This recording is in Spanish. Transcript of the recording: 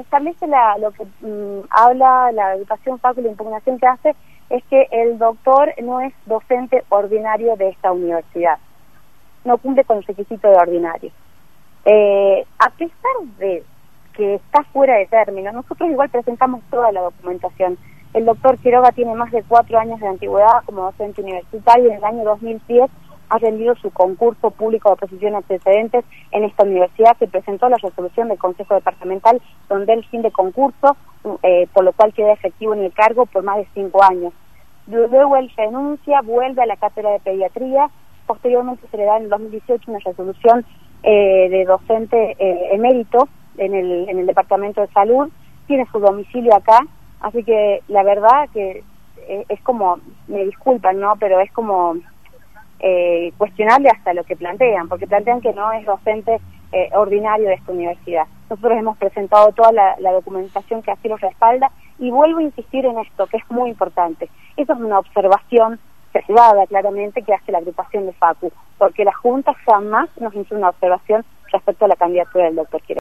establece lo que habla la agrupación FACU, la impugnación que hace es que el doctor no es docente ordinario de esta universidad, no cumple con el requisito de ordinario. A pesar de que está fuera de término, nosotros igual presentamos toda la documentación. El doctor Quiroga tiene más de 4 años de antigüedad como docente universitario y en el año 2010 ha rendido su concurso público de oposición a antecedentes en esta universidad, que presentó la resolución del Consejo Departamental donde el fin de concurso, por lo cual queda efectivo en el cargo por más de 5 años. Luego él renuncia, vuelve a la cátedra de pediatría, posteriormente se le da en el 2018 una resolución de docente emérito en el Departamento de Salud, tiene su domicilio acá, así que la verdad que es como, me disculpan, ¿no? Pero es como cuestionable hasta lo que plantean, porque plantean que no es docente ordinario de esta universidad. Nosotros hemos presentado toda la documentación que así lo respalda y vuelvo a insistir en esto, que es muy importante. Eso es una observación privada, claramente, que hace la agrupación de FACU, porque la Junta jamás nos hizo una observación respecto a la candidatura del doctor Quiroga.